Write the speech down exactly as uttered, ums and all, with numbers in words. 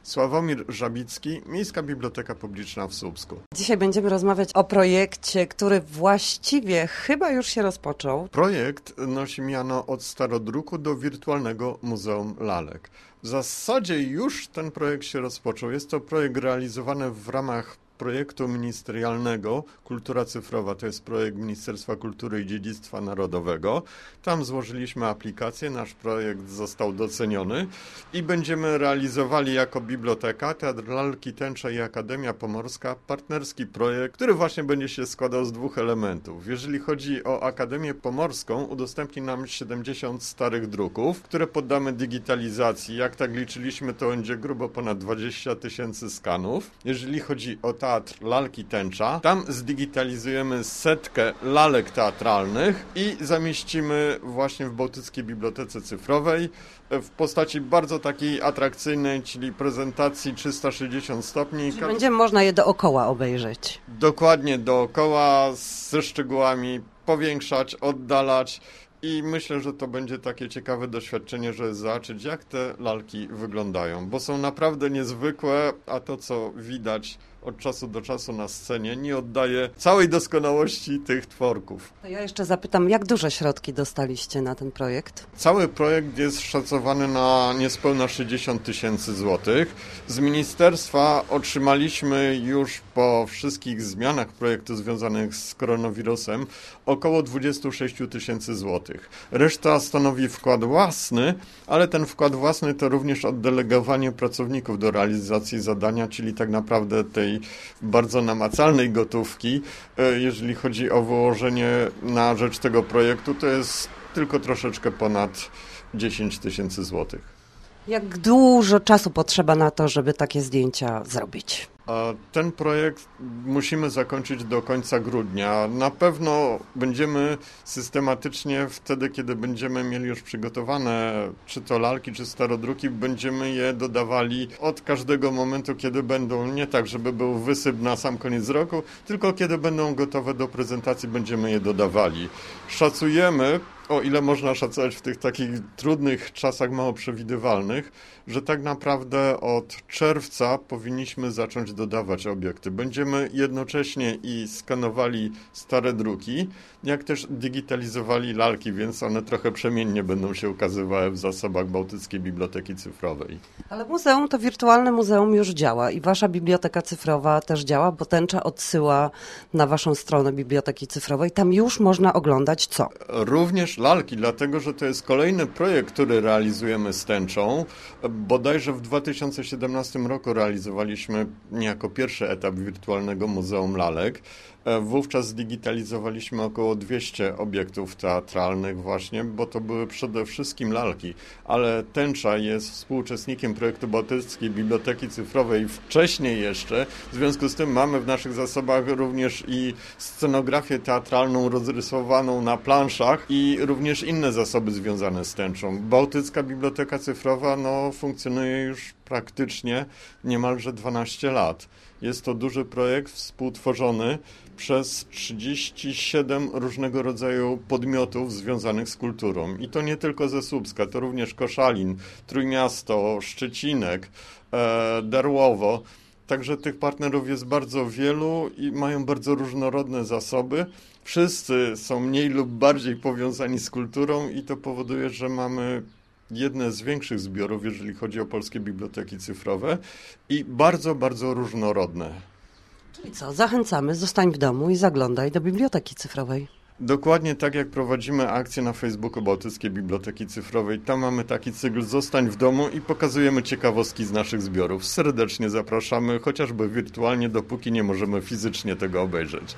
Sławomir Żabicki, Miejska Biblioteka Publiczna w Słupsku. Dzisiaj będziemy rozmawiać o projekcie, który właściwie chyba już się rozpoczął. Projekt nosi miano od starodruku do wirtualnego Muzeum Lalek. W zasadzie już ten projekt się rozpoczął. Jest to projekt realizowany w ramach projektu ministerialnego Kultura Cyfrowa. To jest projekt Ministerstwa Kultury i Dziedzictwa Narodowego. Tam złożyliśmy aplikację, nasz projekt został doceniony i będziemy realizowali jako biblioteka, Teatr Lalki Tęcza i Akademia Pomorska partnerski projekt, który właśnie będzie się składał z dwóch elementów. Jeżeli chodzi o Akademię Pomorską, udostępni nam siedemdziesiąt starych druków, które poddamy digitalizacji. Jak tak liczyliśmy, to będzie grubo ponad dwadzieścia tysięcy skanów. Jeżeli chodzi o Teatr Lalki Tęcza, tam zdigitalizujemy setkę lalek teatralnych i zamieścimy właśnie w Bałtyckiej Bibliotece Cyfrowej w postaci bardzo takiej atrakcyjnej, czyli prezentacji trzysta sześćdziesiąt stopni. Czyli będzie można je dookoła obejrzeć. Dokładnie dookoła, ze szczegółami, powiększać, oddalać. I myślę, że to będzie takie ciekawe doświadczenie, żeby zobaczyć, jak te lalki wyglądają, bo są naprawdę niezwykłe, a to, co widać od czasu do czasu na scenie, nie oddaje całej doskonałości tych tworków. To ja jeszcze zapytam, jak duże środki dostaliście na ten projekt? Cały projekt jest szacowany na niespełna sześćdziesiąt tysięcy złotych. Z ministerstwa otrzymaliśmy już po wszystkich zmianach projektu związanych z koronawirusem około dwadzieścia sześć tysięcy złotych. Reszta stanowi wkład własny, ale ten wkład własny to również oddelegowanie pracowników do realizacji zadania, czyli tak naprawdę tej bardzo namacalnej gotówki. Jeżeli chodzi o wyłożenie na rzecz tego projektu, to jest tylko troszeczkę ponad dziesięć tysięcy złotych. Jak dużo czasu potrzeba na to, żeby takie zdjęcia zrobić? Ten projekt musimy zakończyć do końca grudnia. Na pewno będziemy systematycznie wtedy, kiedy będziemy mieli już przygotowane czy to lalki, czy starodruki, będziemy je dodawali od każdego momentu, kiedy będą, nie tak, żeby był wysyp na sam koniec roku, tylko kiedy będą gotowe do prezentacji, będziemy je dodawali. Szacujemy, o ile można szacować w tych takich trudnych czasach mało przewidywalnych, że tak naprawdę od czerwca powinniśmy zacząć dodawać obiekty. Będziemy jednocześnie i skanowali stare druki, jak też digitalizowali lalki, więc one trochę przemiennie będą się ukazywały w zasobach Bałtyckiej Biblioteki Cyfrowej. Ale muzeum, to wirtualne muzeum już działa i wasza biblioteka cyfrowa też działa, bo Tęcza odsyła na waszą stronę Biblioteki Cyfrowej. Tam już można oglądać co? Również lalki, dlatego że to jest kolejny projekt, który realizujemy z Tęczą. Bodajże w dwa tysiące siedemnastym roku realizowaliśmy niejako pierwszy etap wirtualnego Muzeum Lalek. Wówczas zdigitalizowaliśmy około dwieście obiektów teatralnych właśnie, bo to były przede wszystkim lalki, ale Tęcza jest współuczestnikiem projektu Bałtyckiej Biblioteki Cyfrowej wcześniej jeszcze, w związku z tym mamy w naszych zasobach również i scenografię teatralną rozrysowaną na planszach i również inne zasoby związane z Tęczą. Bałtycka Biblioteka Cyfrowa no, funkcjonuje już praktycznie niemalże dwanaście lat. Jest to duży projekt współtworzony przez trzydzieści siedem różnego rodzaju podmiotów związanych z kulturą. I to nie tylko ze Słupska, to również Koszalin, Trójmiasto, Szczecinek, e, Darłowo. Także tych partnerów jest bardzo wielu i mają bardzo różnorodne zasoby. Wszyscy są mniej lub bardziej powiązani z kulturą i to powoduje, że mamy jedne z większych zbiorów, jeżeli chodzi o polskie biblioteki cyfrowe i bardzo, bardzo różnorodne. Czyli co, zachęcamy, zostań w domu i zaglądaj do Biblioteki Cyfrowej. Dokładnie tak jak prowadzimy akcję na Facebooku Bałtyckiej Biblioteki Cyfrowej. Tam mamy taki cykl Zostań w domu i pokazujemy ciekawostki z naszych zbiorów. Serdecznie zapraszamy, chociażby wirtualnie, dopóki nie możemy fizycznie tego obejrzeć.